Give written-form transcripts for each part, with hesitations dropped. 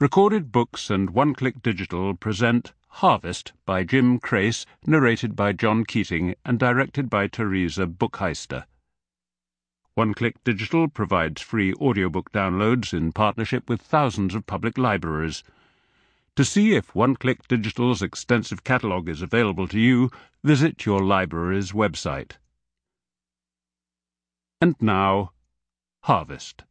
Recorded Books and One Click Digital present Harvest by Jim Crace, narrated by John Keating and directed by Teresa Buchheister. One Click Digital provides free audiobook downloads in partnership with thousands of public libraries. To see if One Click Digital's extensive catalogue is available to you, visit your library's website. And now, Harvest.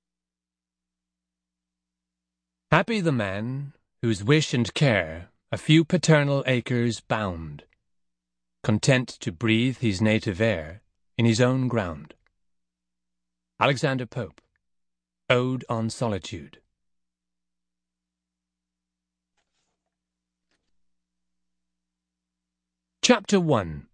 Happy the man whose wish and care a few paternal acres bound, content to breathe his native air in his own ground. Alexander Pope, Ode on Solitude. Chapter 1.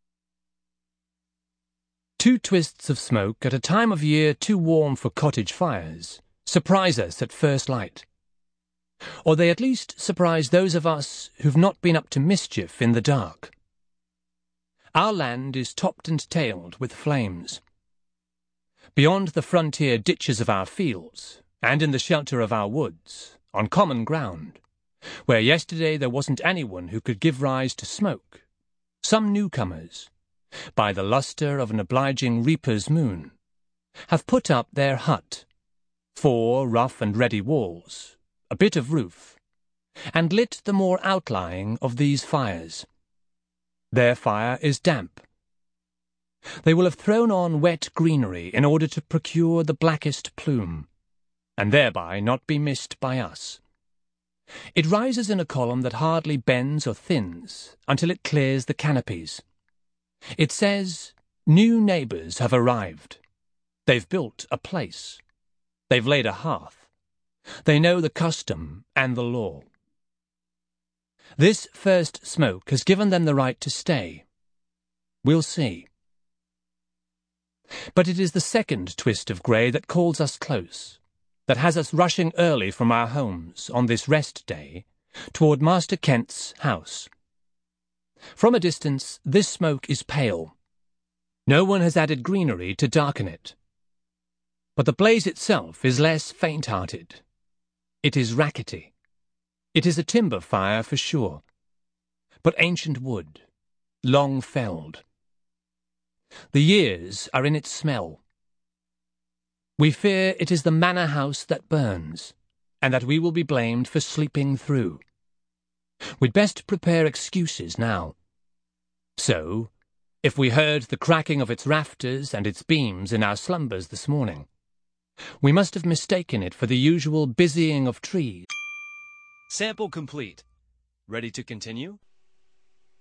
Two twists of smoke at a time of year too warm for cottage fires surprise us at first light. Or they at least surprise those of us who've not been up to mischief in the dark. Our land is topped and tailed with flames. Beyond the frontier ditches of our fields, and in the shelter of our woods, on common ground, where yesterday there wasn't anyone who could give rise to smoke, some newcomers, by the lustre of an obliging reaper's moon, have put up their hut, 4 rough and ready walls, a bit of roof, and lit the more outlying of these fires. Their fire is damp. They will have thrown on wet greenery in order to procure the blackest plume, and thereby not be missed by us. It rises in a column that hardly bends or thins until it clears the canopies. It says, new neighbours have arrived. They've built a place. They've laid a hearth. They know the custom and the law. This first smoke has given them the right to stay. We'll see. But it is the second twist of grey that calls us close, that has us rushing early from our homes on this rest day toward Master Kent's house. From a distance, this smoke is pale. No one has added greenery to darken it. But the blaze itself is less faint-hearted. It is rackety. It is a timber fire for sure, but ancient wood, long felled. The years are in its smell. We fear it is the manor house that burns, and that we will be blamed for sleeping through. We'd best prepare excuses now. So, if we heard the cracking of its rafters and its beams in our slumbers this morning, we must have mistaken it for the usual busying of trees. Sample complete. Ready to continue?